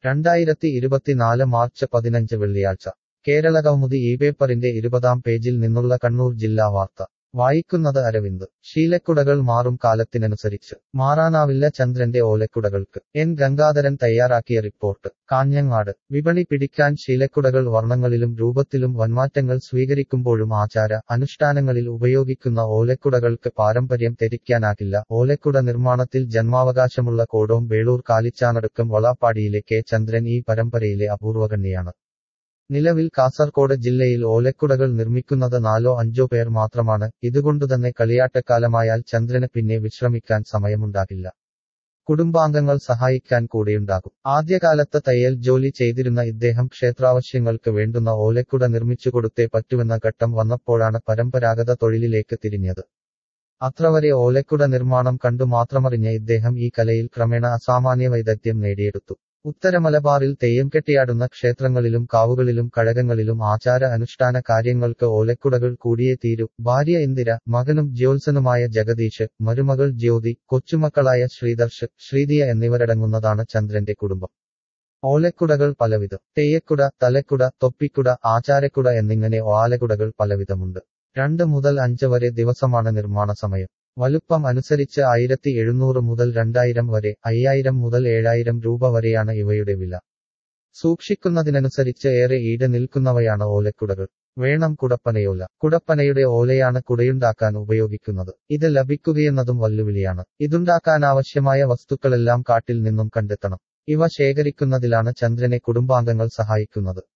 2024 March 15 വെള്ളിയാഴ്ച കേരളകൗമുദി പേപ്പറിന്റെ 20-ാം പേജിൽ നിന്നുള്ള കണ്ണൂർ ജില്ലാ വാർത്ത വായിക്കുന്നത് അരവിന്ദ്. ശീലക്കുടകൾ മാറും കാലത്തിനനുസരിച്ച് മാറാനാവില്ല ചന്ദ്രന്റെ ഓലക്കുടകൾക്ക്. എൻ ഗംഗാധരൻ തയ്യാറാക്കിയ റിപ്പോർട്ട്. കാഞ്ഞങ്ങാട്. വിപണി പിടിക്കാൻ ശീലക്കുടകൾ വർണ്ണങ്ങളിലും രൂപത്തിലും വൻമാറ്റങ്ങൾ സ്വീകരിക്കുമ്പോഴും ആചാര അനുഷ്ഠാനങ്ങളിൽ ഉപയോഗിക്കുന്ന ഓലക്കുടകൾക്ക് പാരമ്പര്യം തെറ്റിക്കാനാകില്ല. ഓലക്കുട നിർമ്മാണത്തിൽ ജന്മാവകാശമുള്ള കോടോം വേളൂർ കാലിച്ചാനടുക്കം വളാപ്പാടിയിലെ കെ ചന്ദ്രൻ ഈ പരമ്പരയിലെ അപൂർവകണ്ണിയാണ്. നിലവിൽ കാസർകോട് ജില്ലയിൽ ഓലക്കുടകൾ നിർമ്മിക്കുന്നത് 4-5 പേർ മാത്രമാണ്. ഇതുകൊണ്ടുതന്നെ കളിയാട്ടക്കാലമായാൽ ചന്ദ്രന് പിന്നെ വിശ്രമിക്കാൻ സമയമുണ്ടാകില്ല. കുടുംബാംഗങ്ങൾ സഹായിക്കാൻ കൂടെയുണ്ടാകും. ആദ്യകാലത്ത് തയ്യൽ ജോലി ചെയ്തിരുന്ന ഇദ്ദേഹം ക്ഷേത്രാവശ്യങ്ങൾക്ക് വേണ്ടുന്ന ഓലക്കുട നിർമ്മിച്ചുകൊടുത്തേ പറ്റുമെന്ന ഘട്ടം വന്നപ്പോഴാണ് പരമ്പരാഗത തൊഴിലിലേക്ക് തിരിഞ്ഞത്. അത്രവരെ ഓലക്കുട നിർമ്മാണം കണ്ടു മാത്രമറിഞ്ഞ ഇദ്ദേഹം ഈ കലയിൽ ക്രമേണ അസാമാന്യ വൈദഗ്ധ്യം നേടിയെടുത്തു. ഉത്തര മലബാറിൽ തെയ്യം കെട്ടിയാടുന്ന ക്ഷേത്രങ്ങളിലും കാവുകളിലും കഴകങ്ങളിലും ആചാര അനുഷ്ഠാന കാര്യങ്ങൾക്ക് ഓലക്കുടകൾ കൂടിയേ തീരൂ. ഭാര്യ ഇന്ദിര, മകനും ജ്യോത്സനുമായ ജഗദീഷ്, മരുമകൾ ജ്യോതി, കൊച്ചുമക്കളായ ശ്രീദർശ്, ശ്രീദിയ എന്നിവരടങ്ങുന്നതാണ് ചന്ദ്രന്റെ കുടുംബം. ഓലക്കുടകൾ പലവിധം. തെയ്യക്കുട, തലക്കുട, തൊപ്പിക്കുട, ആചാരക്കുട എന്നിങ്ങനെ ഓലക്കുടകൾ പലവിധമുണ്ട്. 2 മുതൽ 5 വരെ ദിവസമാണ് നിർമ്മാണ സമയം. വലുപ്പം അനുസരിച്ച് 1700 മുതൽ 2000 വരെ, 5000 മുതൽ 7000 രൂപ വരെയാണ് ഇവയുടെ വില. സൂക്ഷിക്കുന്നതിനനുസരിച്ച് ഏറെ ഈട് നിൽക്കുന്നവയാണ് ഓലക്കുടകൾ. വേണം കുടപ്പനയോല. കുടപ്പനയുടെ ഓലയാണ് കുടയുണ്ടാക്കാൻ ഉപയോഗിക്കുന്നത്. ഇത് ലഭിക്കുകയെന്നതും വെല്ലുവിളിയാണ്. ഇതുണ്ടാക്കാനാവശ്യമായ വസ്തുക്കളെല്ലാം കാട്ടിൽ നിന്നും കണ്ടെത്തണം. ഇവ ശേഖരിക്കുന്നതിലാണ് ചന്ദ്രനെ കുടുംബാംഗങ്ങൾ സഹായിക്കുന്നത്.